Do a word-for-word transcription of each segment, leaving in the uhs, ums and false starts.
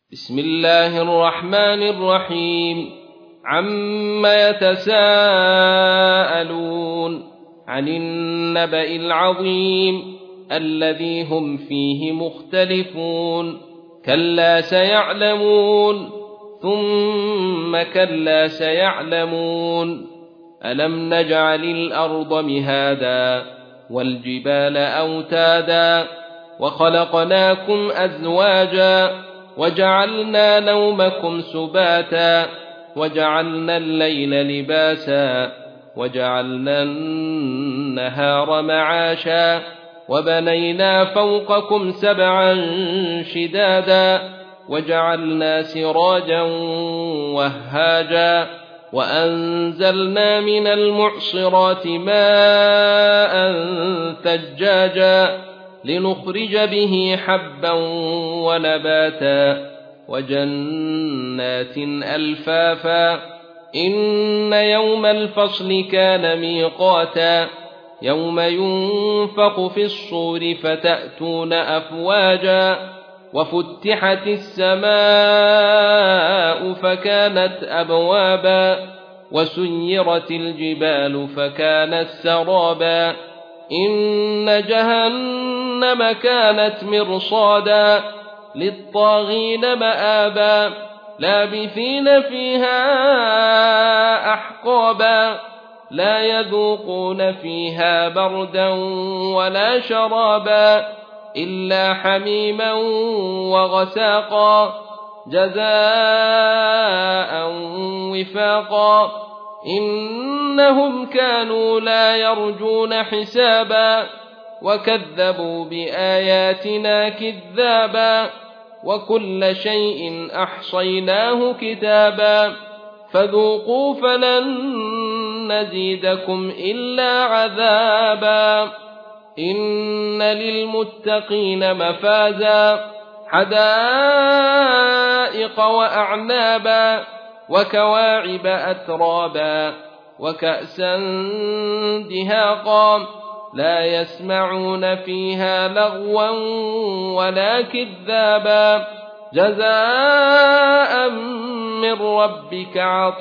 بسم الله الرحمن الرحيم عم يتساءلون عن النبأ العظيم الذي هم فيه مختلفون كلا سيعلمون ثم كلا سيعلمون ألم نجعل الأرض مهادا والجبال أوتادا وخلقناكم أزواجا وجعلنا نومكم سباتا وجعلنا الليل لباسا وجعلنا النهار معاشا وبنينا فوقكم سبعا شدادا وجعلنا سراجا وهاجا وأنزلنا من المعصرات ماء ثجاجا لنخرج به حبا ونباتا وجنات ألفافا إن يوم الفصل كان ميقاتا يوم ينفخ في الصور فتأتون أفواجا وفتحت السماء فكانت أبوابا وسيرت الجبال فكانت سرابا إن جهنم كانت مرصادا للطاغين مآبا لابثين فيها أحقابا لا يذوقون فيها بردا ولا شرابا إلا حميما وغساقا جزاء وفاقا إنهم كانوا لا يرجون حسابا وكذبوا بآياتنا كذابا وكل شيء أحصيناه كتابا فذوقوا فلن نزيدكم إلا عذابا إن للمتقين مفازا حدائق وأعنابا وكواعب أترابا وكأسا دهاقا لا يسمعون فيها لغوا ولا كذابا جزاء من ربك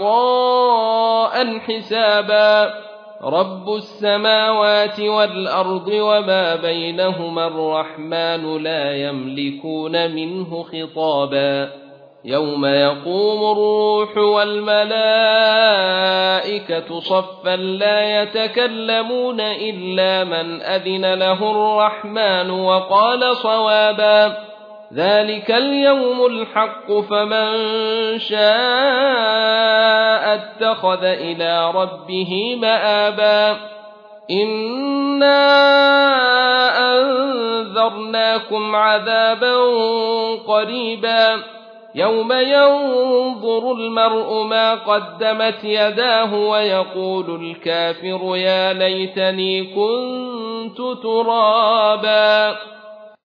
عطاء حسابا رب السماوات والأرض وما بينهما الرحمن لا يملكون منه خطابا يوم يقوم الروح والملائكة صفا لا يتكلمون إلا من أذن له الرحمن وقال صوابا ذلك اليوم الحق فمن شاء اتخذ إلى ربه مآبا إنا أنذرناكم عذابا قريبا يوم ينظر المرء ما قدمت يداه ويقول الكافر يا ليتني كنت ترابا